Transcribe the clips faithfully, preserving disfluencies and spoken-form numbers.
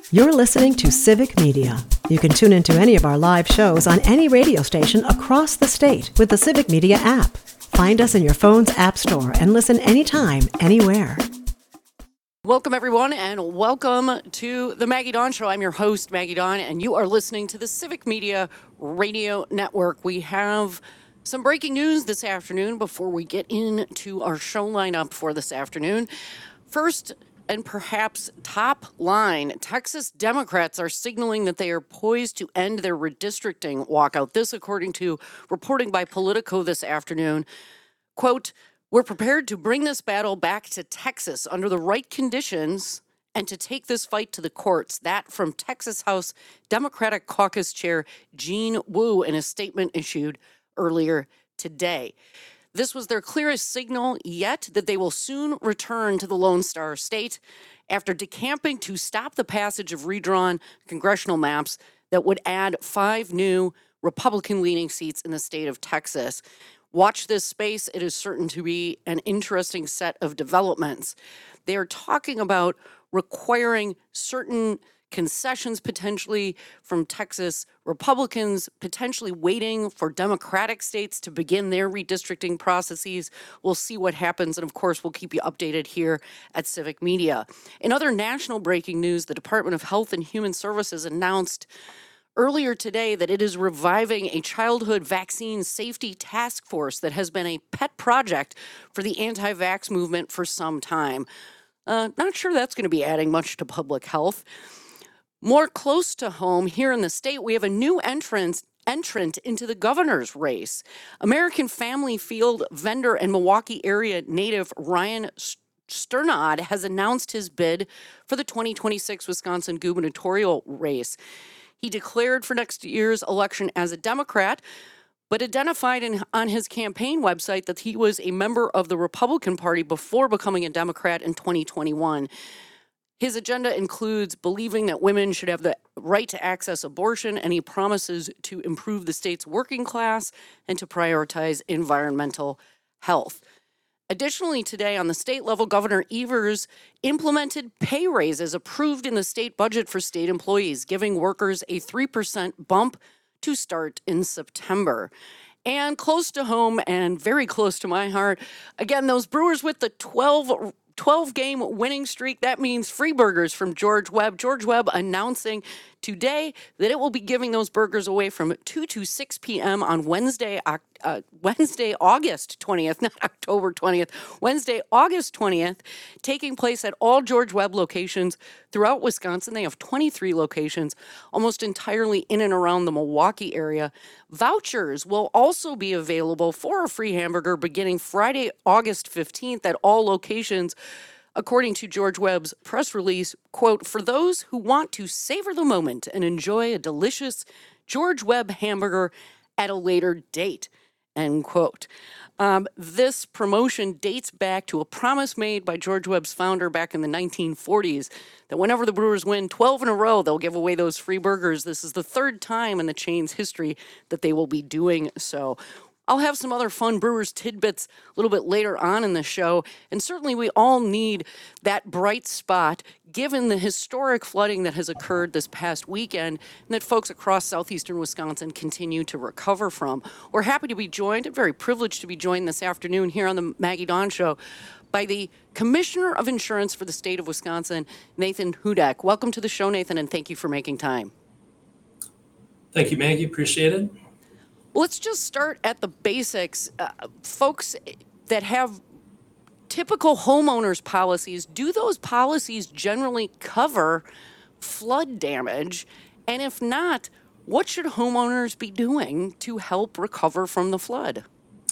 You're listening to Civic Media. You can tune into any of our live shows on any radio station across the state with the Civic Media app. Find us in your phone's app store and listen anytime, anywhere. Welcome, everyone, and welcome to the Maggie Dawn Show. I'm your host, Maggie Dawn, and you are listening to the Civic Media Radio Network. We have some breaking news this afternoon before we get into our show lineup for this afternoon. First, and perhaps top line, Texas Democrats are signaling that they are poised to end their redistricting walkout. This, according to reporting by Politico this afternoon. Quote, "We're prepared to bring this battle back to Texas under the right conditions and to take this fight to the courts." That from Texas House Democratic Caucus Chair Jean Wu in a statement issued earlier today. This was their clearest signal yet that they will soon return to the Lone Star State after decamping to stop the passage of redrawn congressional maps that would add five new Republican-leaning seats in the state of Texas. Watch this space. It is certain to be an interesting set of developments. They are talking about requiring certain concessions potentially from Texas Republicans, potentially waiting for Democratic states to begin their redistricting processes. We'll see what happens, and of course, we'll keep you updated here at Civic Media. In other national breaking news, the Department of Health and Human Services announced earlier today that it is reviving a childhood vaccine safety task force that has been a pet project for the anti-vax movement for some time. Uh, not sure that's going to be adding much to public health. More close to home here in the state, we have a new entrance entrant into the governor's race. American Family Field vendor and Milwaukee area native Ryan Sternad has announced his bid for the twenty twenty-six Wisconsin gubernatorial race. He declared for next year's election as a Democrat, but identified in, on his campaign website that he was a member of the Republican Party before becoming a Democrat in twenty twenty-one. His agenda includes believing that women should have the right to access abortion, and he promises to improve the state's working class and to prioritize environmental health. Additionally, today on the state level, Governor Evers implemented pay raises approved in the state budget for state employees, giving workers a three percent bump to start in September. And close to home and very close to my heart, again, those Brewers with the twelve twelve-game winning streak. That means free burgers from George Webb. George Webb announcing today that it will be giving those burgers away from two to six p.m. on Wednesday, uh, Wednesday, August twentieth, not October twentieth, Wednesday, August twentieth, taking place at all George Webb locations throughout Wisconsin. They have twenty-three locations, almost entirely in and around the Milwaukee area. Vouchers will also be available for a free hamburger beginning Friday, August fifteenth at all locations. According to George Webb's press release, quote, "For those who want to savor the moment and enjoy a delicious George Webb hamburger at a later date," end quote. Um, this promotion dates back to a promise made by George Webb's founder back in the nineteen forties that whenever the Brewers win twelve in a row, they'll give away those free burgers. This is the third time in the chain's history that they will be doing so. I'll have some other fun Brewers tidbits a little bit later on in the show, and certainly we all need that bright spot given the historic flooding that has occurred this past weekend and that folks across southeastern Wisconsin continue to recover from. We're happy to be joined, and very privileged to be joined this afternoon here on the Maggie Dawn Show by the Commissioner of Insurance for the state of Wisconsin, Nathan Hudak. Welcome to the show, Nathan, and thank you for making time. Thank you, Maggie. Appreciate it. Let's just start at the basics. Uh, folks that have typical homeowners policies, do those policies generally cover flood damage? And if not, what should homeowners be doing to help recover from the flood?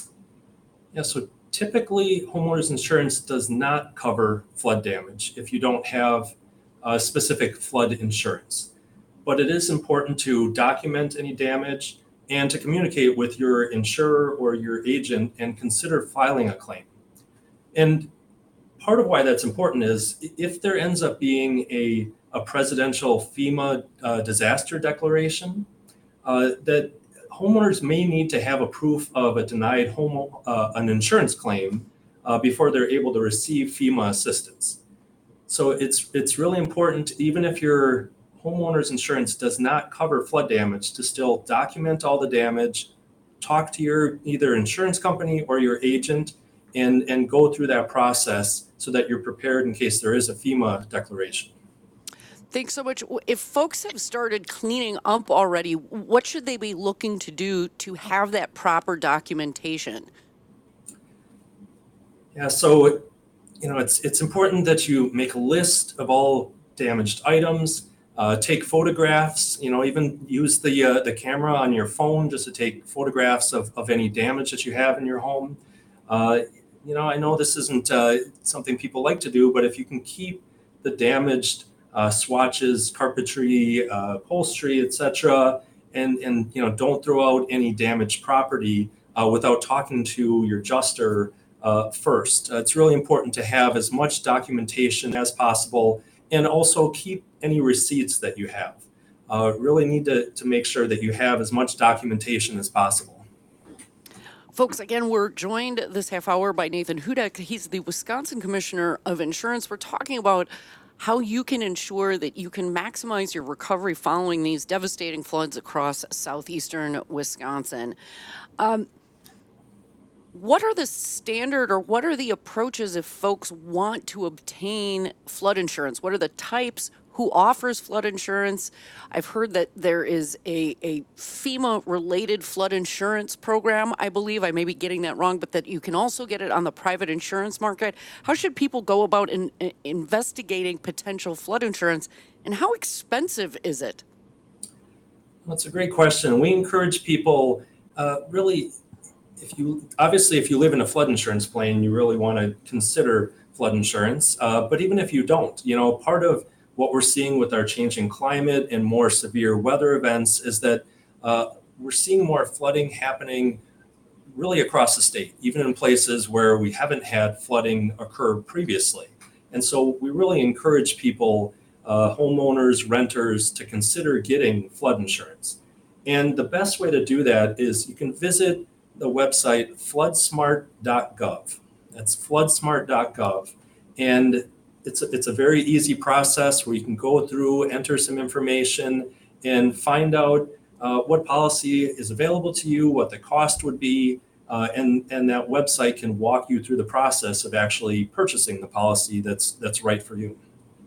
Yeah, so typically homeowners insurance does not cover flood damage if you don't have a specific flood insurance. But it is important to document any damage and to communicate with your insurer or your agent and consider filing a claim. And part of why that's important is if there ends up being a, a presidential FEMA uh, disaster declaration, uh, that homeowners may need to have a proof of a denied home uh, an insurance claim uh, before they're able to receive FEMA assistance. So it's it's really important, even if you're homeowners insurance does not cover flood damage, to still document all the damage, talk to your either insurance company or your agent, and, and go through that process so that you're prepared in case there is a FEMA declaration. Thanks so much. If folks have started cleaning up already, what should they be looking to do to have that proper documentation? Yeah, so you know it's it's important that you make a list of all damaged items, uh, take photographs. You know, even use the uh, the camera on your phone just to take photographs of, of any damage that you have in your home. Uh, you know, I know this isn't uh, something people like to do, but if you can keep the damaged uh, swatches, carpentry, uh, upholstery, et cetera, and and you know, don't throw out any damaged property uh, without talking to your adjuster uh, first. Uh, it's really important to have as much documentation as possible, and also keep any receipts that you have. Uh, really need to, to make sure that you have as much documentation as possible. Folks, again, we're joined this half hour by Nathan Hudak. He's the Wisconsin Commissioner of Insurance. We're talking about how you can ensure that you can maximize your recovery following these devastating floods across southeastern Wisconsin. Um, what are the standard or what are the approaches if folks want to obtain flood insurance? What are the types? Who offers flood insurance? I've heard that there is a, a FEMA-related flood insurance program, I believe. I may be getting that wrong, but that you can also get it on the private insurance market. How should people go about in, in investigating potential flood insurance, and how expensive is it? That's a great question. We encourage people, uh, really, if you obviously if you live in a flood insurance plan, you really want to consider flood insurance. Uh, but even if you don't, you know, part of what we're seeing with our changing climate and more severe weather events is that uh, we're seeing more flooding happening really across the state, even in places where we haven't had flooding occur previously. And so we really encourage people, uh, homeowners, renters, to consider getting flood insurance. And the best way to do that is you can visit the website flood smart dot gov. That's flood smart dot gov. And It's a, it's a very easy process where you can go through, enter some information, and find out uh, what policy is available to you, what the cost would be, uh, and and that website can walk you through the process of actually purchasing the policy that's that's right for you.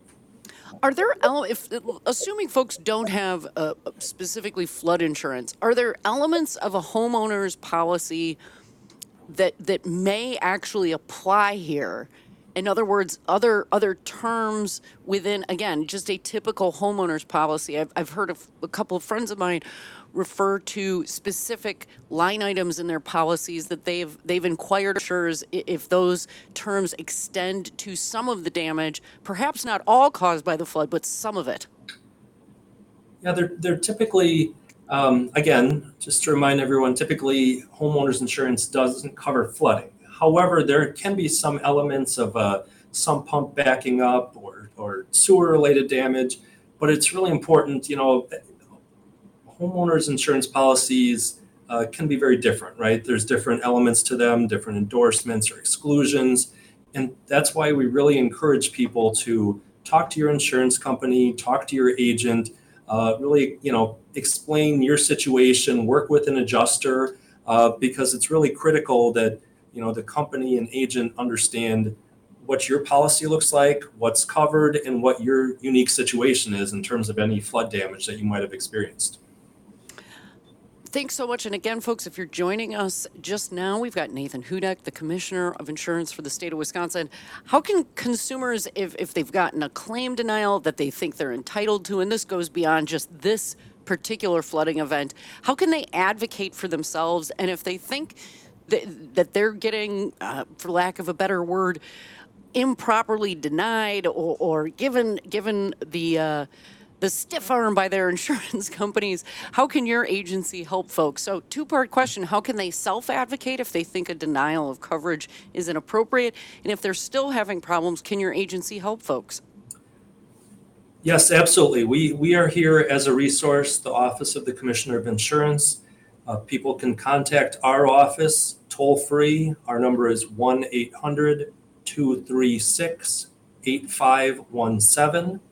Are there, ele- if assuming folks don't have uh, specifically flood insurance, are there elements of a homeowner's policy that that may actually apply here? In other words, other other terms within, again, just a typical homeowner's policy. I've, I've heard of a couple of friends of mine refer to specific line items in their policies that they've they've inquired insurers if those terms extend to some of the damage, perhaps not all caused by the flood, but some of it. Yeah, they're they're typically, um, again, just to remind everyone, typically homeowners insurance doesn't cover flooding. However, there can be some elements of a sump pump backing up or, or sewer-related damage, but it's really important, you know, homeowners insurance policies uh, can be very different, right? There's different elements to them, different endorsements or exclusions, and that's why we really encourage people to talk to your insurance company, talk to your agent, uh, really, you know, explain your situation, work with an adjuster, uh, because it's really critical that you know, the company and agent understand what your policy looks like, what's covered, and what your unique situation is in terms of any flood damage that you might have experienced. Thanks so much. And again, folks, if you're joining us just now, we've got Nathan Hudak, the Commissioner of Insurance for the state of Wisconsin. How can consumers, if, if they've gotten a claim denial that they think they're entitled to, and this goes beyond just this particular flooding event, how can they advocate for themselves? And if they think that they're getting, uh, for lack of a better word, improperly denied or, or given given the uh, the stiff arm by their insurance companies, how can your agency help folks? So two-part question, how can they self-advocate if they think a denial of coverage is inappropriate? And if they're still having problems, can your agency help folks? Yes, absolutely. We, we are here as a resource, the Office of the Commissioner of Insurance. Uh, people can contact our office toll-free. Our number is one eight hundred two three six eight five one seven. Or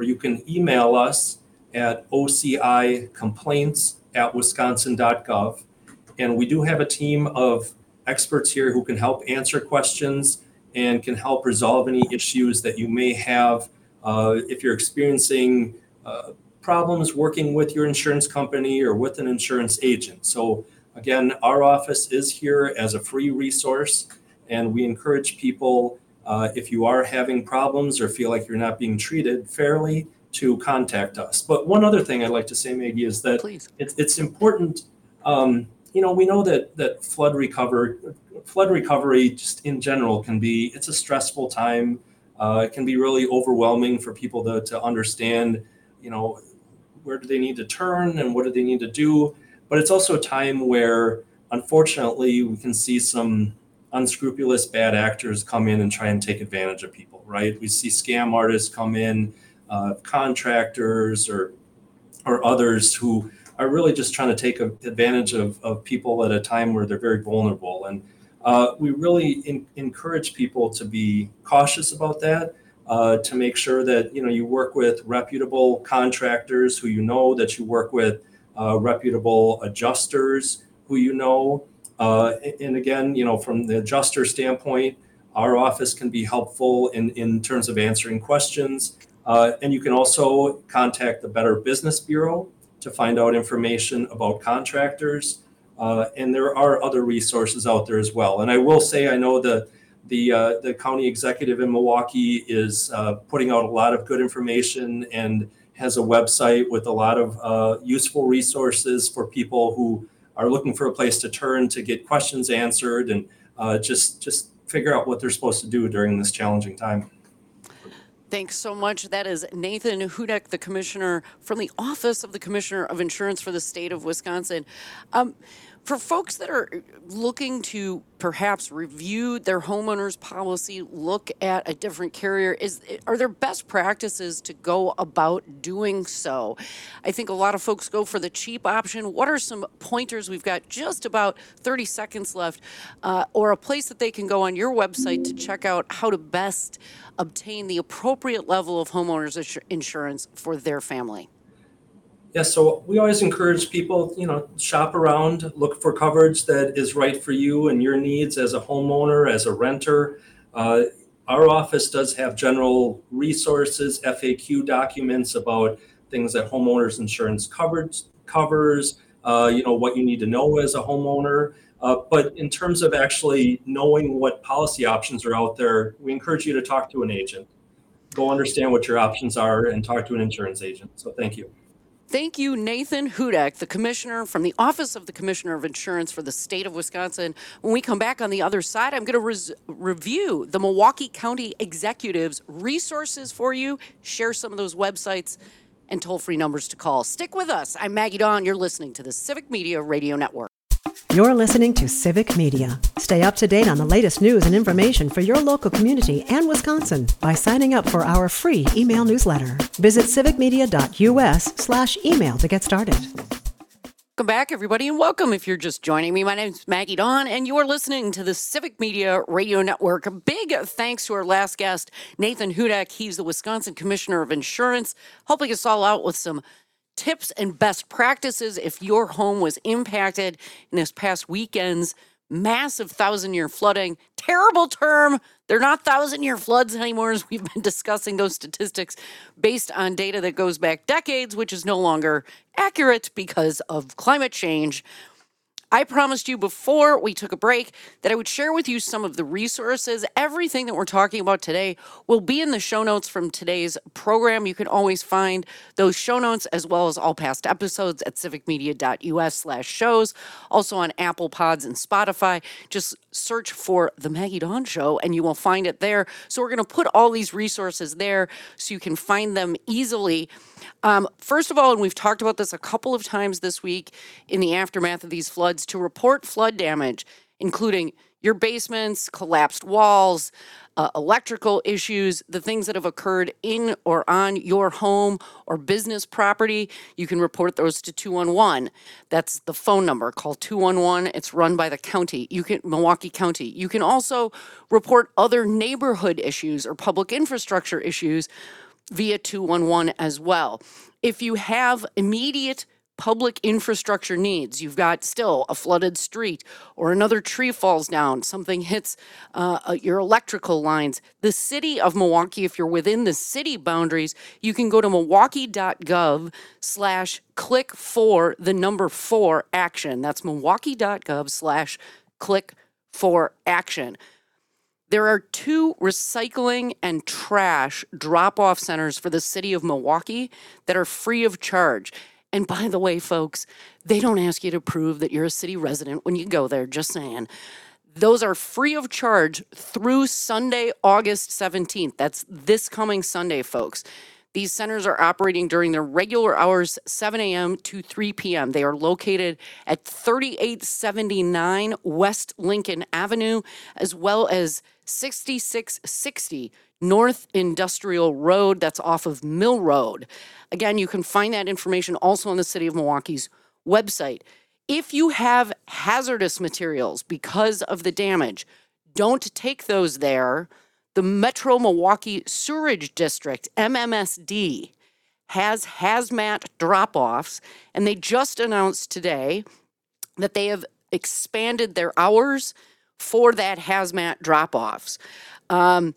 or you can email us at O C I complaints at wisconsin dot gov. And we do have a team of experts here who can help answer questions and can help resolve any issues that you may have uh, if you're experiencing uh, problems working with your insurance company or with an insurance agent. So again, our office is here as a free resource, and we encourage people, uh, if you are having problems or feel like you're not being treated fairly, to contact us. But one other thing I'd like to say, Maggie, is that Please. it's, it's important. Um, you know, we know that that flood recover, flood recovery, just in general, can be it's a stressful time. Uh, it can be really overwhelming for people to to understand, you know, where do they need to turn and what do they need to do. But it's also a time where, unfortunately, we can see some unscrupulous bad actors come in and try and take advantage of people, right? We see scam artists come in, uh, contractors or or others who are really just trying to take advantage of, of people at a time where they're very vulnerable. And uh, we really in, encourage people to be cautious about that, uh, to make sure that, you know, you work with reputable contractors who you know, that you work with uh, reputable adjusters who you know. Uh, and again, you know, from the adjuster standpoint, our office can be helpful in, in terms of answering questions. Uh, and you can also contact the Better Business Bureau to find out information about contractors. Uh, and there are other resources out there as well. And I will say, I know the the uh, the county executive in Milwaukee is uh, putting out a lot of good information and has a website with a lot of uh, useful resources for people who are looking for a place to turn to get questions answered and uh, just just figure out what they're supposed to do during this challenging time. Thanks so much. That is Nathan Hudak, the commissioner from the Office of the Commissioner of Insurance for the state of Wisconsin. Um, for folks that are looking to perhaps review their homeowner's policy, look at a different carrier, is are there best practices to go about doing so? I think a lot of folks go for the cheap option. What are some pointers? We've got just about thirty seconds left, uh, or a place that they can go on your website to check out how to best obtain the appropriate level of homeowners insurance for their family. Yeah, so we always encourage people, you know, shop around, look for coverage that is right for you and your needs as a homeowner, as a renter. Uh, our office does have general resources, F A Q documents about things that homeowners insurance covers, covers uh, you know, what you need to know as a homeowner. Uh, but in terms of actually knowing what policy options are out there, we encourage you to talk to an agent. Go understand what your options are and talk to an insurance agent. So thank you. Thank you, Nathan Hudak, the commissioner from the Office of the Commissioner of Insurance for the state of Wisconsin. When we come back on the other side, I'm going to res- review the Milwaukee County Executive's resources for you, share some of those websites and toll-free numbers to call. Stick with us. I'm Maggie Dawn. You're listening to the Civic Media Radio Network. You're listening to Civic Media. Stay up to date on the latest news and information for your local community and Wisconsin by signing up for our free email newsletter. Visit civicmedia.us slash email to get started. Welcome back, everybody, and welcome if you're just joining me. My name is Maggie Dawn, and you are listening to the Civic Media Radio Network. A big thanks to our last guest, Nathan Hudak. He's the Wisconsin Commissioner of Insurance, helping us all out with some tips and best practices if your home was impacted in this past weekend's massive thousand-year flooding. Terrible term. They're not thousand-year floods anymore, as we've been discussing those statistics based on data that goes back decades, which is no longer accurate because of climate change. I promised you before we took a break that I would share with you some of the resources. Everything that we're talking about today will be in the show notes from today's program. You can always find those show notes as well as all past episodes at civicmedia.us slash shows. Also on Apple Pods and Spotify. Just search for The Maggie Dawn Show and you will find it there. So we're going to put all these resources there so you can find them easily. Um, first of all, and we've talked about this a couple of times this week in the aftermath of these floods, to report flood damage, including your basements, collapsed walls, uh, electrical issues, the things that have occurred in or on your home or business property, you can report those to two one one. That's the phone number. Call two one one. It's run by the county. You can Milwaukee County. You can also report other neighborhood issues or public infrastructure issues via two one one as well. If you have immediate public infrastructure needs, you've got still a flooded street or another tree falls down, something hits uh, your electrical lines, the city of Milwaukee, if you're within the city boundaries, you can go to milwaukee.gov slash click for the number four action. That's milwaukee.gov slash click for action. There are two recycling and trash drop-off centers for the city of Milwaukee that are free of charge. And by the way, folks, they don't ask you to prove that you're a city resident when you go there, just saying. Those are free of charge through Sunday, August seventeenth. That's this coming Sunday, folks. These centers are operating during their regular hours, seven a.m. to three p.m. They are located at thirty-eight seventy-nine West Lincoln Avenue, as well as sixty-six sixty North Industrial Road. That's off of Mill Road. Again, you can find that information also on the City of Milwaukee's website. If you have hazardous materials because of the damage, don't take those there. The Metro Milwaukee Sewerage District, M M S D, has hazmat drop-offs, and they just announced today that they have expanded their hours for that hazmat drop-offs. Um,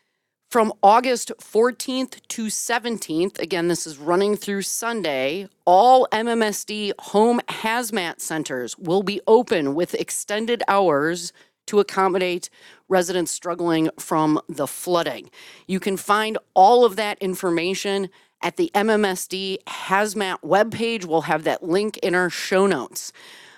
from August fourteenth to seventeenth, again, this is running through Sunday, all M M S D home hazmat centers will be open with extended hours to accommodate residents struggling from the flooding. You can find all of that information at the M M S D Hazmat webpage. We'll have that link in our show notes.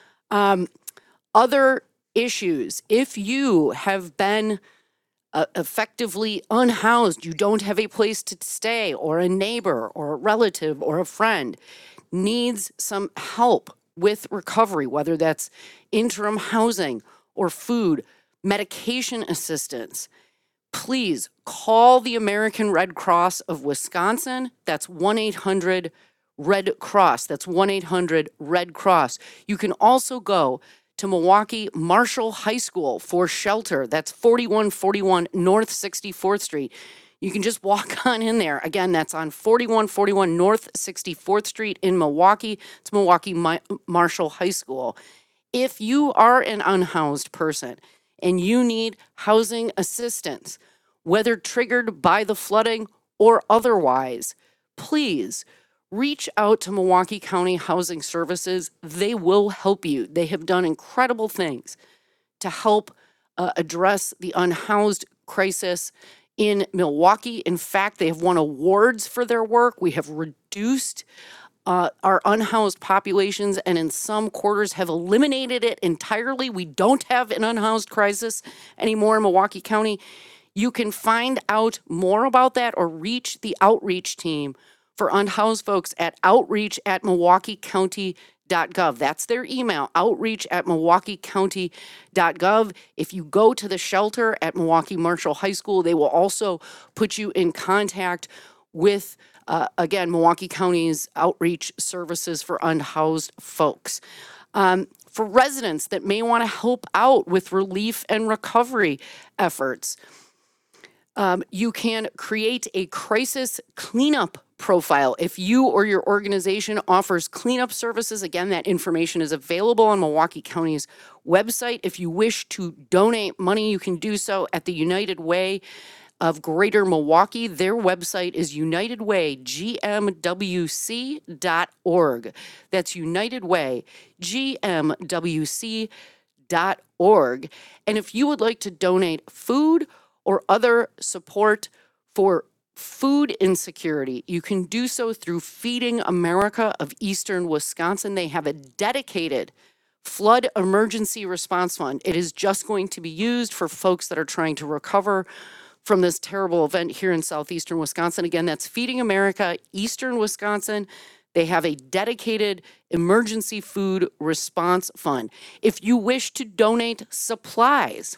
Um, other issues, if you have been uh, effectively unhoused, you don't have a place to stay, or a neighbor or a relative or a friend needs some help with recovery, whether that's interim housing or food, medication assistance, please call the American Red Cross of Wisconsin. That's one eight hundred Red Cross. That's one eight hundred Red Cross. You can also go to Milwaukee Marshall High School for shelter. That's forty-one forty-one North sixty-fourth Street. You can just walk on in there. Again, that's on forty-one forty-one North sixty-fourth Street in Milwaukee. It's Milwaukee Mi- Marshall High School. If you are an unhoused person and you need housing assistance, whether triggered by the flooding or otherwise, please reach out to Milwaukee County Housing Services. They will help you. They have done incredible things to help uh, address the unhoused crisis in Milwaukee. In fact, they have won awards for their work. We have reduced Uh, our unhoused populations, and in some quarters have eliminated it entirely. We don't have an unhoused crisis anymore in Milwaukee County. You can find out more about that or reach the outreach team for unhoused folks at outreach at milwaukee county dot gov. That's their email, outreach at milwaukee county dot gov. If you go to the shelter at Milwaukee Marshall High School, they will also put you in contact with Uh, again, Milwaukee County's outreach services for unhoused folks. Um, for residents that may want to help out with relief and recovery efforts, um, you can create a crisis cleanup profile. If you or your organization offers cleanup services, again, that information is available on Milwaukee County's website. If you wish to donate money, you can do so at the United Way of Greater Milwaukee. Their website is united way g m w c dot org. That's united way g m w c dot org. And if you would like to donate food or other support for food insecurity, you can do so through Feeding America of Eastern Wisconsin. They have a dedicated flood emergency response fund. It is just going to be used for folks that are trying to recover from this terrible event here in southeastern Wisconsin. Again, that's Feeding America, Eastern Wisconsin. They have a dedicated emergency food response fund. If you wish to donate supplies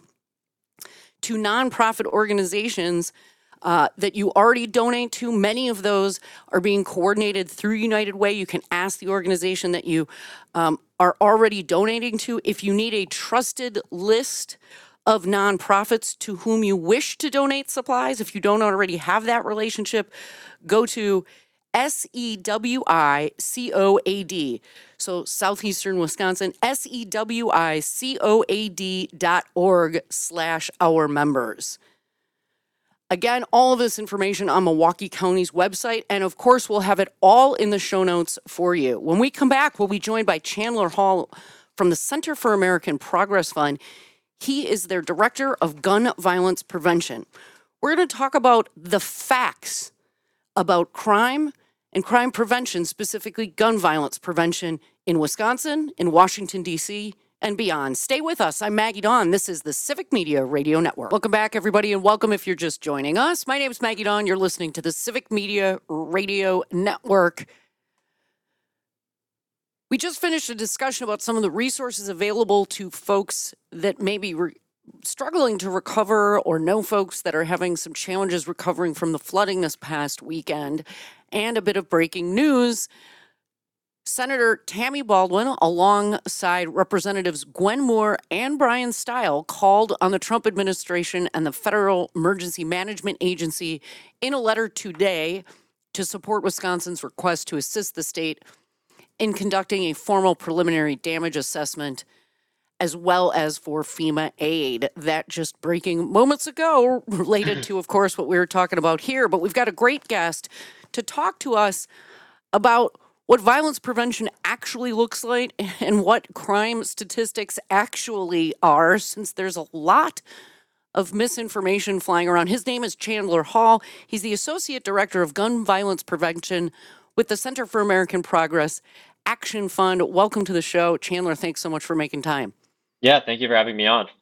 to nonprofit organizations uh, that you already donate to, many of those are being coordinated through United Way. You can ask the organization that you um, are already donating to. If you need a trusted list of nonprofits to whom you wish to donate supplies. If you don't already have that relationship, go to S E W I C O A D. So Southeastern Wisconsin, S E W I C O A D dot org slash our members. Again, all of this information on Milwaukee County's website, and of course, we'll have it all in the show notes for you. When we come back, we'll be joined by Chandler Hall from the Center for American Progress Fund. He is their Director of Gun Violence Prevention. We're going to talk about the facts about crime and crime prevention, specifically gun violence prevention in Wisconsin, in Washington, D C, and beyond. Stay with us. I'm Maggie Dawn. This is the Civic Media Radio Network. Welcome back, everybody, and welcome if you're just joining us. My name is Maggie Dawn. You're listening to the Civic Media Radio Network. We just finished a discussion about some of the resources available to folks that may be re- struggling to recover or know folks that are having some challenges recovering from the flooding this past weekend. And a bit of breaking news. Senator Tammy Baldwin, alongside Representatives Gwen Moore and Brian Stile, called on the Trump administration and the Federal Emergency Management Agency in a letter today to support Wisconsin's request to assist the state in conducting a formal preliminary damage assessment, as well as for FEMA aid. That just breaking moments ago, related to, of course, what we were talking about here. But we've got a great guest to talk to us about what violence prevention actually looks like and what crime statistics actually are, since there's a lot of misinformation flying around. His name is Chandler Hall. He's the Associate Director of Gun Violence Prevention with the Center for American Progress Action Fund. Welcome to the show. Chandler, thanks so much for making time. Yeah, thank you for having me on.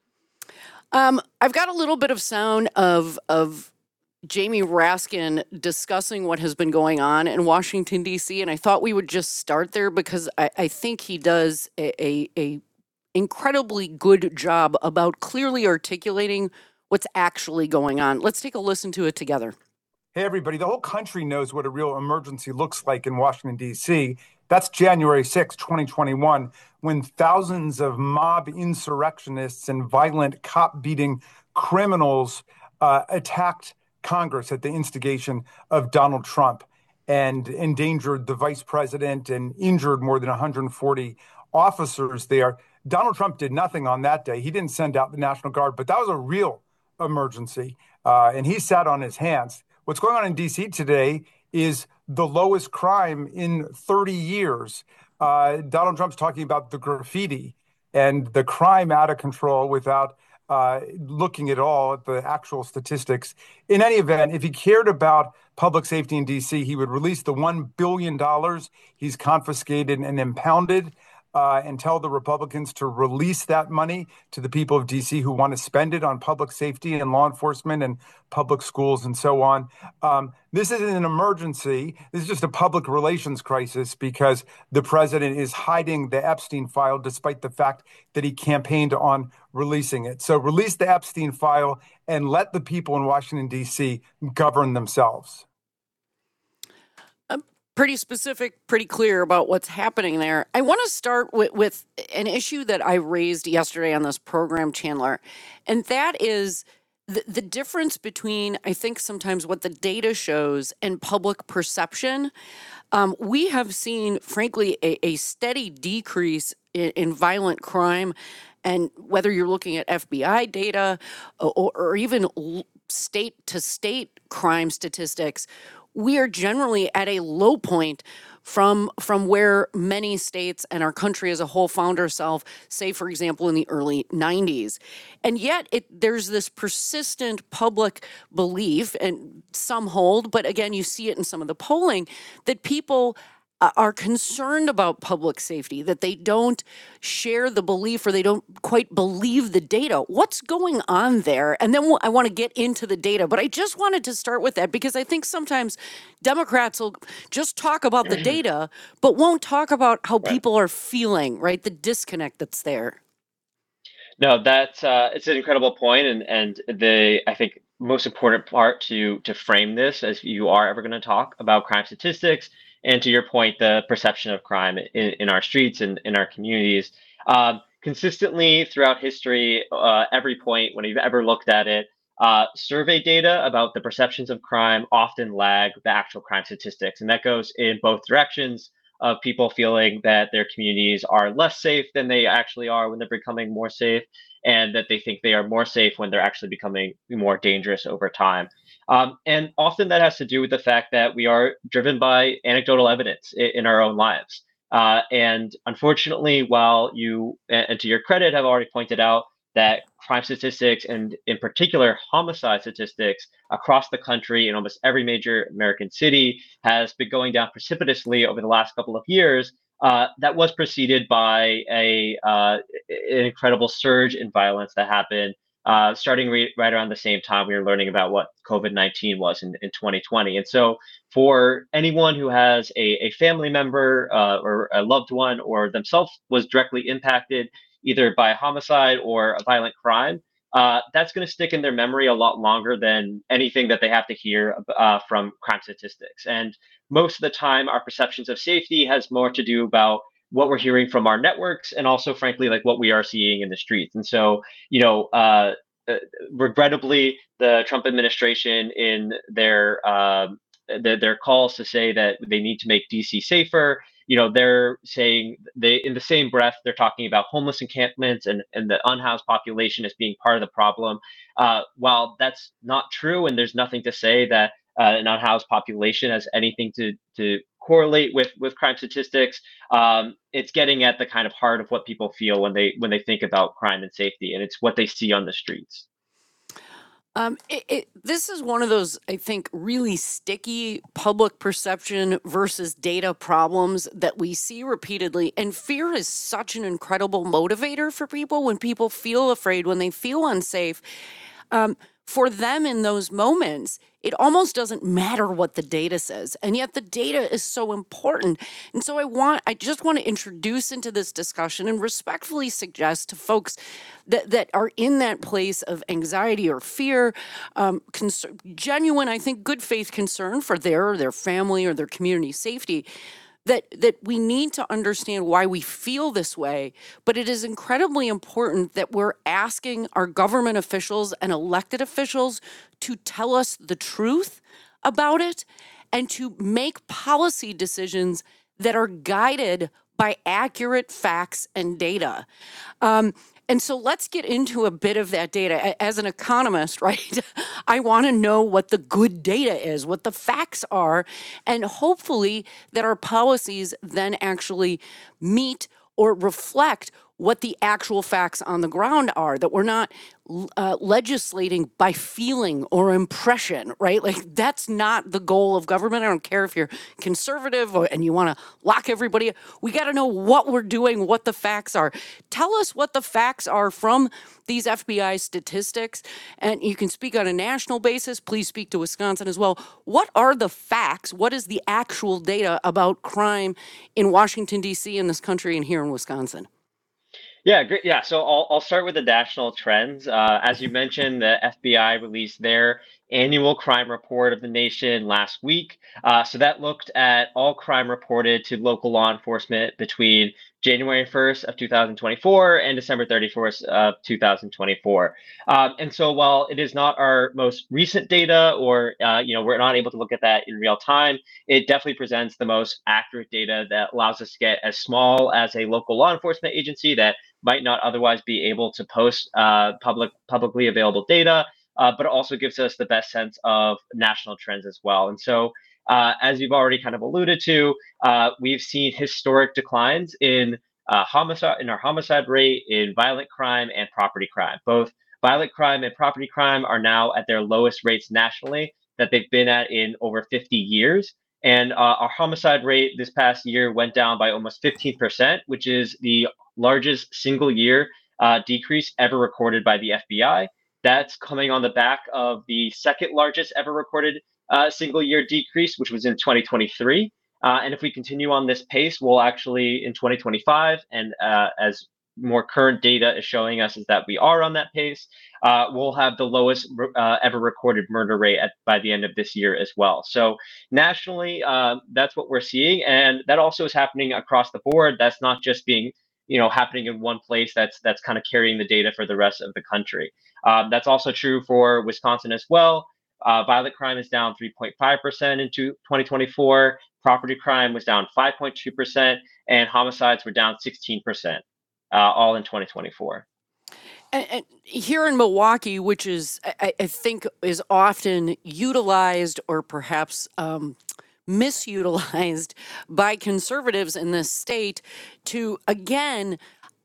Um, I've got a little bit of sound of of Jamie Raskin discussing what has been going on in Washington, D C, and I thought we would just start there because I, I think he does a, a, a incredibly good job about clearly articulating what's actually going on. Let's take a listen to it together. Hey, everybody. The whole country knows what a real emergency looks like in Washington, D C. That's January sixth, twenty twenty-one, when thousands of mob insurrectionists and violent cop-beating criminals uh, attacked Congress at the instigation of Donald Trump and endangered the vice president and injured more than one hundred forty officers there. Donald Trump did nothing on that day. He didn't send out the National Guard, but that was a real emergency, uh, and he sat on his hands. What's going on in D C today is the lowest crime in thirty years. Uh, Donald Trump's talking about the graffiti and the crime out of control without uh, looking at all at the actual statistics. In any event, if he cared about public safety in D C, he would release the one billion dollars he's confiscated and impounded uh, and tell the Republicans to release that money to the people of D C who want to spend it on public safety and law enforcement and public schools and so on. Um, this isn't an emergency. This is just a public relations crisis because the president is hiding the Epstein file despite the fact that he campaigned on releasing it. So release the Epstein file and let the people in Washington, D C govern themselves. Pretty specific, pretty clear about what's happening there. I want to start with, with an issue that I raised yesterday on this program, Chandler, and that is the, the difference between, I think, sometimes what the data shows and public perception. Um, we have seen, frankly, a, a steady decrease in, in violent crime, and whether you're looking at F B I data or, or even state-to-state crime statistics, we are generally at a low point from from where many states and our country as a whole found ourselves, say, for example, in the early nineties. And yet it, there's this persistent public belief, and some hold, but again, you see it in some of the polling, that people uh, are concerned about public safety, that they don't share the belief or they don't quite believe the data. What's going on there? And then we'll, I want to get into the data, but I just wanted to start with that because I think sometimes Democrats will just talk about the data, but won't talk about how Right. people are feeling, right? The disconnect that's there. No, that's uh, it's an incredible point, and and the I think most important part to to frame this as you are ever going to talk about crime statistics, and to your point, the perception of crime in, in our streets and in our communities. Um, consistently throughout history, uh, every point when you've ever looked at it, uh, survey data about the perceptions of crime often lag the actual crime statistics, and that goes in both directions of people feeling that their communities are less safe than they actually are when they're becoming more safe, and that they think they are more safe when they're actually becoming more dangerous over time. Um, and often that has to do with the fact that we are driven by anecdotal evidence in, in our own lives. Uh, and unfortunately, while you, and to your credit, have already pointed out that crime statistics and in particular homicide statistics across the country in almost every major American city has been going down precipitously over the last couple of years, uh, that was preceded by a uh, an incredible surge in violence that happened uh, starting re- right around the same time we were learning about what COVID nineteen was in, in twenty twenty. And so for anyone who has a, a family member uh, or a loved one or themselves was directly impacted either by a homicide or a violent crime, uh, that's going to stick in their memory a lot longer than anything that they have to hear uh, from crime statistics. And most of the time, our perceptions of safety has more to do about what we're hearing from our networks and also, frankly, like what we are seeing in the streets. And so, you know, uh, uh, regrettably, the Trump administration in their um, their, their calls to say that they need to make D C safer, you know, they're saying they in the same breath they're talking about homeless encampments and and the unhoused population as being part of the problem. Uh, while that's not true, and there's nothing to say that uh, an unhoused population has anything to to correlate with with crime statistics, um, it's getting at the kind of heart of what people feel when they when they think about crime and safety, and it's what they see on the streets. Um, it, it, this is one of those, I think, really sticky public perception versus data problems that we see repeatedly. And fear is such an incredible motivator for people when people feel afraid, when they feel unsafe. Um, for them in those moments, it almost doesn't matter what the data says. And yet the data is so important. And so I want, I just want to introduce into this discussion and respectfully suggest to folks that, that are in that place of anxiety or fear, um, concern, genuine, I think, good faith concern for their or their family or their community safety, that that we need to understand why we feel this way, but it is incredibly important that we're asking our government officials and elected officials to tell us the truth about it and to make policy decisions that are guided by accurate facts and data. Um, and so let's get into a bit of that data. As an economist, right, I want to know what the good data is, what the facts are, and hopefully that our policies then actually meet or reflect what the actual facts on the ground are, that we're not uh, legislating by feeling or impression, right? Like that's not the goal of government. I don't care if you're conservative or, and you want to lock everybody up. We got to know what we're doing, what the facts are. Tell us what the facts are from these F B I statistics. And you can speak on a national basis. Please speak to Wisconsin as well. What are the facts? What is the actual data about crime in Washington, D C, in this country, and here in Wisconsin? Yeah, great. Yeah, so I'll I'll start with the national trends. Uh, as you mentioned, the F B I released their annual crime report of the nation last week. Uh, so that looked at all crime reported to local law enforcement between January first of two thousand twenty-four and December thirty-first of two thousand twenty-four. Um, and so while it is not our most recent data, or uh, you know, we're not able to look at that in real time, it definitely presents the most accurate data that allows us to get as small as a local law enforcement agency that might not otherwise be able to post uh, public publicly available data, uh, but it also gives us the best sense of national trends as well. And so, uh, as you've already kind of alluded to, uh, we've seen historic declines in uh, homicide, in our homicide rate, in violent crime and property crime. Both violent crime and property crime are now at their lowest rates nationally that they've been at in over fifty years. And uh, our homicide rate this past year went down by almost fifteen percent, which is the largest single year uh, decrease ever recorded by the F B I. That's coming on the back of the second largest ever recorded uh, single year decrease, which was in twenty twenty-three. Uh, and if we continue on this pace, we'll actually in twenty twenty-five, and uh, as more current data is showing us is that we are on that pace, uh, we'll have the lowest uh, ever recorded murder rate at, by the end of this year as well. So nationally, uh, that's what we're seeing. And that also is happening across the board. That's not just being you know, happening in one place that's that's kind of carrying the data for the rest of the country. Um, that's also true for Wisconsin as well. Uh, violent crime is down three point five percent into twenty twenty-four. Property crime was down five point two percent, and homicides were down sixteen percent, uh, all in twenty twenty-four. And, and here in Milwaukee, which is, I, I think, is often utilized or perhaps um, misutilized by conservatives in this state to, again,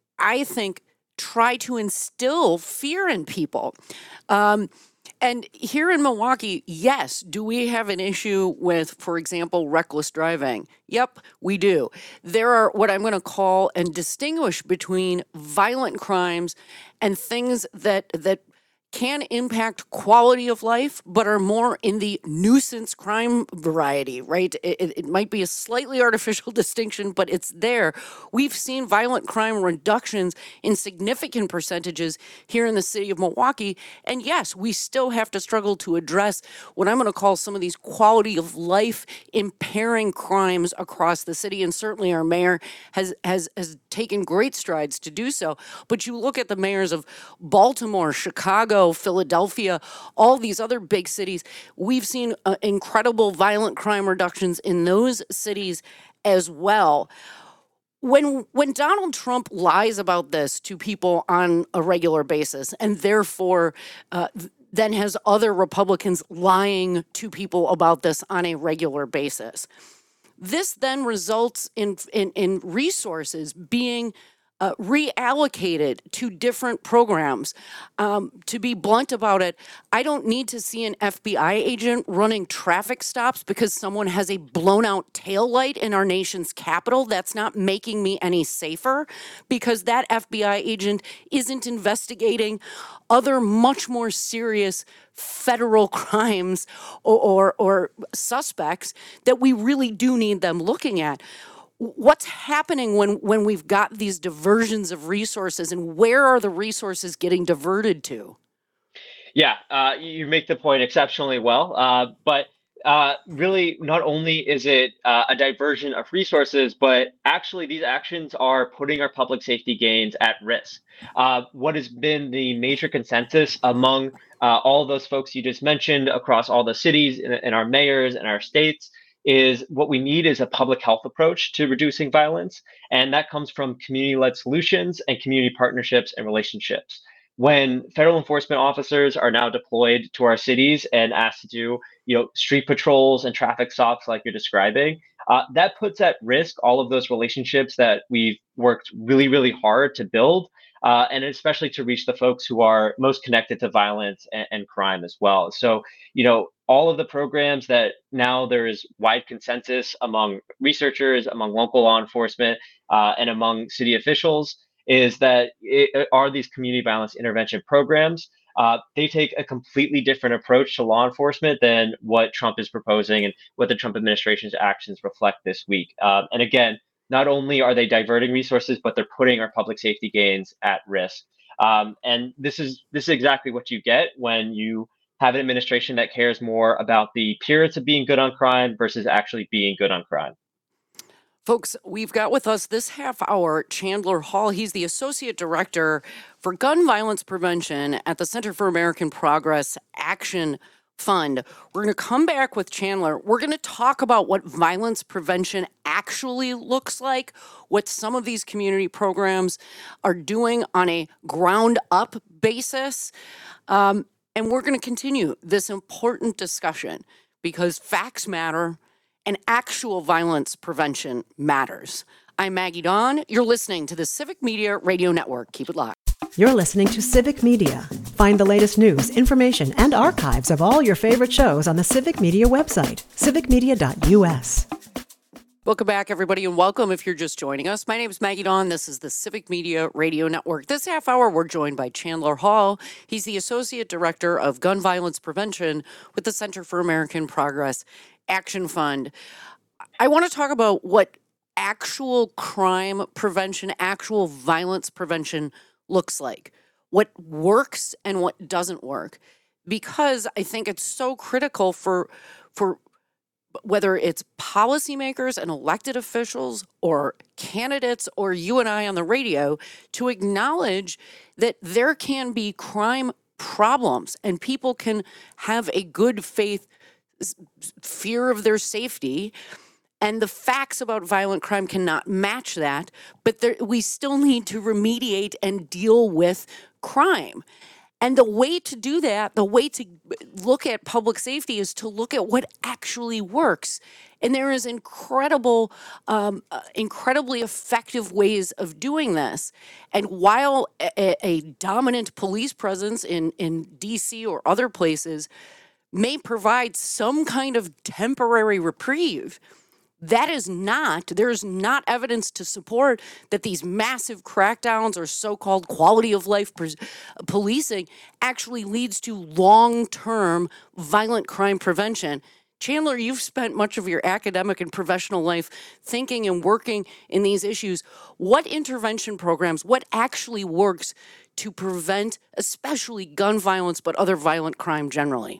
I think, try to instill fear in people. Um, and here in Milwaukee, yes, do we have an issue with, for example, reckless driving? Yep, we do. There are what I'm going to call and distinguish between violent crimes and things that that can impact quality of life, but are more in the nuisance crime variety, right? It, it, it might be a slightly artificial distinction, but it's there. We've seen violent crime reductions in significant percentages here in the city of Milwaukee. And yes, we still have to struggle to address what I'm going to call some of these quality of life impairing crimes across the city. And certainly our mayor has, has, has taken great strides to do so. But you look at the mayors of Baltimore, Chicago, Philadelphia, all these other big cities, we've seen uh, incredible violent crime reductions in those cities as well. When when Donald Trump lies about this to people on a regular basis, and therefore uh, then has other Republicans lying to people about this on a regular basis, this then results in in, in resources being Uh, reallocated to different programs. Um, to be blunt about it, I don't need to see an F B I agent running traffic stops because someone has a blown out taillight in our nation's capital. That's not making me any safer, because that F B I agent isn't investigating other much more serious federal crimes or, or, or suspects that we really do need them looking at. What's happening when, when we've got these diversions of resources, and where are the resources getting diverted to? Yeah, uh, you make the point exceptionally well. Uh, but uh, really, not only is it uh, a diversion of resources, but actually these actions are putting our public safety gains at risk. Uh, what has been the major consensus among uh, all those folks you just mentioned across all the cities and, and our mayors and our states is what we need is a public health approach to reducing violence. And that comes from community-led solutions and community partnerships and relationships. When federal enforcement officers are now deployed to our cities and asked to do, you know, street patrols and traffic stops like you're describing, uh, that puts at risk all of those relationships that we've worked really, really hard to build, uh, and especially to reach the folks who are most connected to violence and, and crime as well. So, you know, all of the programs that now there is wide consensus among researchers, among local law enforcement, uh, and among city officials is that it are these community violence intervention programs. Uh, they take a completely different approach to law enforcement than what Trump is proposing and what the Trump administration's actions reflect this week. Uh, and again, not only are they diverting resources, but they're putting our public safety gains at risk. Um, and this is this is exactly what you get when you have an administration that cares more about the appearance of being good on crime versus actually being good on crime. Folks, we've got with us this half hour Chandler Hall. He's the Associate Director for Gun Violence Prevention at the Center for American Progress Action Fund. We're going to come back with Chandler. We're going to talk about what violence prevention actually looks like, what some of these community programs are doing on a ground up basis. Um, And we're going to continue this important discussion because facts matter and actual violence prevention matters. I'm Maggie Dawn. You're listening to the Civic Media Radio Network. Keep it locked. You're listening to Civic Media. Find the latest news, information, and archives of all your favorite shows on the Civic Media website, civic media dot u s. Welcome back, everybody, and welcome if you're just joining us. My name is Maggie Dawn. This is the Civic Media Radio Network. This half hour, we're joined by Chandler Hall. He's the Associate Director of Gun Violence Prevention with the Center for American Progress Action Fund. I want to talk about what actual crime prevention, actual violence prevention looks like, what works and what doesn't work, because I think it's so critical for for whether it's policymakers and elected officials or candidates or you and I on the radio, to acknowledge that there can be crime problems and people can have a good faith fear of their safety. And the facts about violent crime cannot match that, but there, we still need to remediate and deal with crime. And the way to do that, the way to look at public safety is to look at what actually works. And there is incredible, um, uh, incredibly effective ways of doing this. And while a, a dominant police presence in, in D C or other places may provide some kind of temporary reprieve, that is not, there's not evidence to support that these massive crackdowns or so-called quality of life pres- policing actually leads to long-term violent crime prevention. Chandler, you've spent much of your academic and professional life thinking and working in these issues. What intervention programs, what actually works to prevent especially gun violence, but other violent crime generally?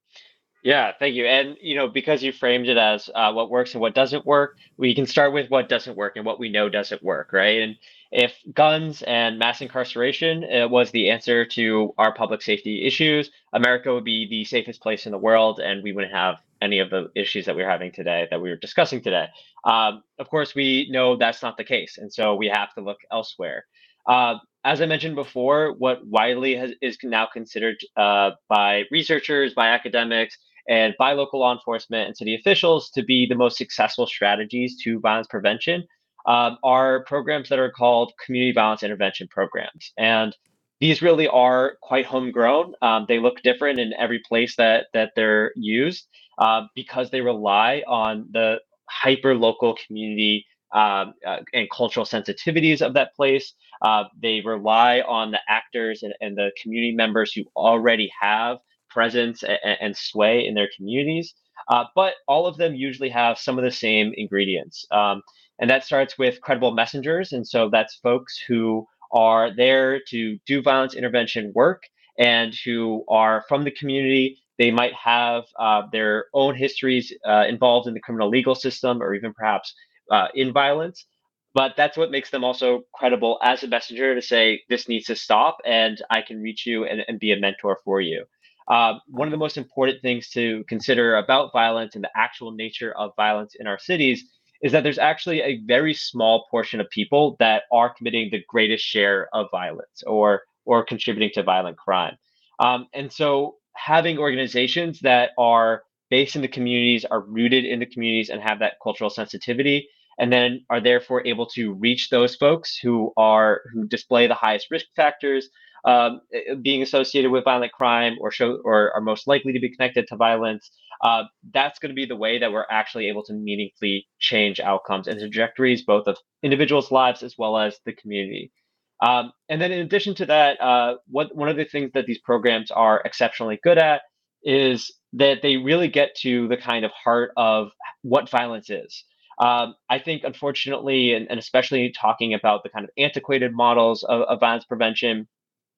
Yeah, thank you. And you know, because you framed it as uh, what works and what doesn't work, we can start with what doesn't work and what we know doesn't work, right? And if guns and mass incarceration uh, was the answer to our public safety issues, America would be the safest place in the world, and we wouldn't have any of the issues that we're having today, that we were discussing today. Um, of course, we know that's not the case, and so we have to look elsewhere. Uh, as I mentioned before, what widely has, is now considered uh, by researchers, by academics, and by local law enforcement and city officials to be the most successful strategies to violence prevention um, are programs that are called community violence intervention programs. And these really are quite homegrown. Um, they look different in every place that that they're used uh, because they rely on the hyper local community um, uh, and cultural sensitivities of that place. Uh, they rely on the actors and, and the community members who already have presence and, and sway in their communities. Uh, but all of them usually have some of the same ingredients. Um, and that starts with credible messengers. And so that's folks who are there to do violence intervention work and who are from the community. They might have uh, their own histories uh, involved in the criminal legal system or even perhaps uh, in violence. But that's what makes them also credible as a messenger to say, this needs to stop and I can reach you and, and be a mentor for you. Uh, one of the most important things to consider about violence and the actual nature of violence in our cities is that there's actually a very small portion of people that are committing the greatest share of violence or or contributing to violent crime. Um, and so having organizations that are based in the communities, are rooted in the communities and have that cultural sensitivity, and then are therefore able to reach those folks who are who display the highest risk factors, um, being associated with violent crime or show or are most likely to be connected to violence, uh, that's going to be the way that we're actually able to meaningfully change outcomes and trajectories, both of individuals' lives as well as the community. Um, and then in addition to that, uh, what one of the things that these programs are exceptionally good at is that they really get to the kind of heart of what violence is. Um, I think, unfortunately, and, and especially talking about the kind of antiquated models of, of violence prevention,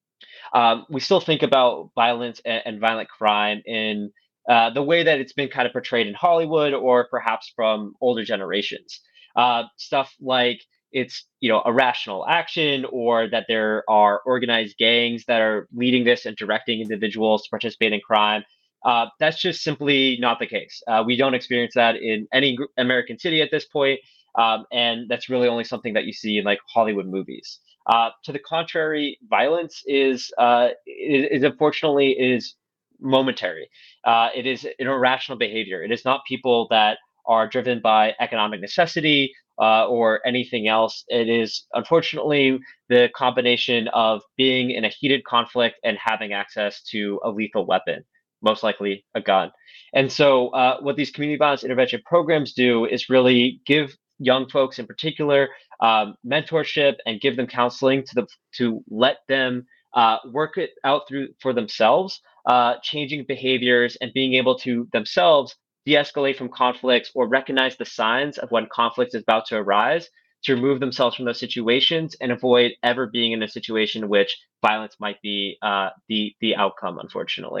um, we still think about violence and, and violent crime in uh, the way that it's been kind of portrayed in Hollywood or perhaps from older generations. Uh, stuff like it's you know irrational action, or that there are organized gangs that are leading this and directing individuals to participate in crime. Uh, that's just simply not the case. Uh, we don't experience that in any gr- American city at this point, um, and that's really only something that you see in like Hollywood movies. Uh, to the contrary, violence is uh, is, is unfortunately is momentary. Uh, it is an irrational behavior. It is not people that are driven by economic necessity uh, or anything else. It is unfortunately the combination of being in a heated conflict and having access to a lethal weapon, most likely a gun. And so uh, what these community violence intervention programs do is really give young folks in particular um, mentorship and give them counseling to the to let them uh, work it out through for themselves, uh, changing behaviors and being able to themselves de-escalate from conflicts or recognize the signs of when conflict is about to arise, to remove themselves from those situations and avoid ever being in a situation in which violence might be uh, the the outcome, unfortunately.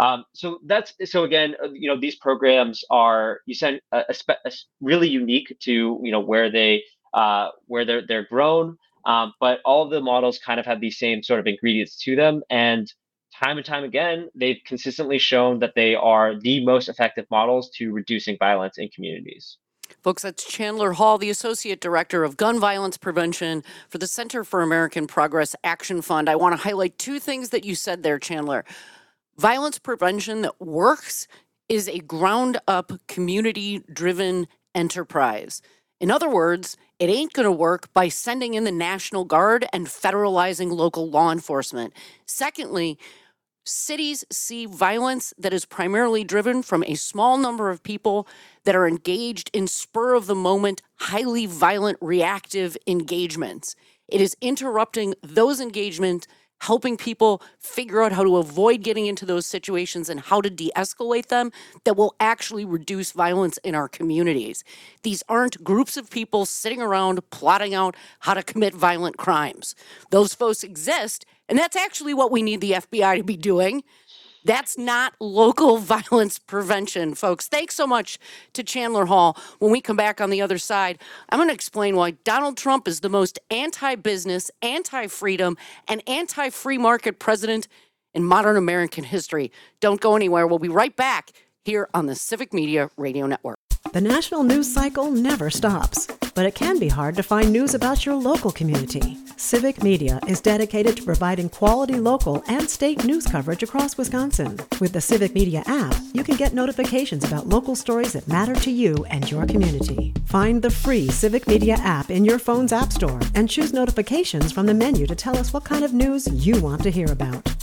Um, so that's so again, you know, these programs are you send a, a, spe- a really unique to you know where they uh, where they're they're grown, um, but all of the models kind of have these same sort of ingredients to them, and time and time again, they've consistently shown that they are the most effective models to reducing violence in communities. Folks, that's Chandler Hall, the Associate Director of Gun Violence Prevention for the Center for American Progress Action Fund. I want to highlight two things that you said there, Chandler. Violence prevention that works is a ground-up, community-driven enterprise. In other words, it ain't going to work by sending in the National Guard and federalizing local law enforcement. Secondly, cities see violence that is primarily driven from a small number of people that are engaged in spur-of-the-moment, highly violent, reactive engagements. It is interrupting those engagements, helping people figure out how to avoid getting into those situations and how to de-escalate them that will actually reduce violence in our communities. These aren't groups of people sitting around plotting out how to commit violent crimes. Those folks exist, and that's actually what we need the F B I to be doing. That's not local violence prevention, folks. Thanks so much to Chandler Hall. When we come back on the other side, I'm going to explain why Donald Trump is the most anti-business, anti-freedom, and anti-free market president in modern American history. Don't go anywhere. We'll be right back here on the Civic Media Radio Network. The national news cycle never stops, but it can be hard to find news about your local community. Civic Media is dedicated to providing quality local and state news coverage across Wisconsin. With the Civic Media app, you can get notifications about local stories that matter to you and your community. Find the free Civic Media app in your phone's app store and choose notifications from the menu to tell us what kind of news you want to hear about.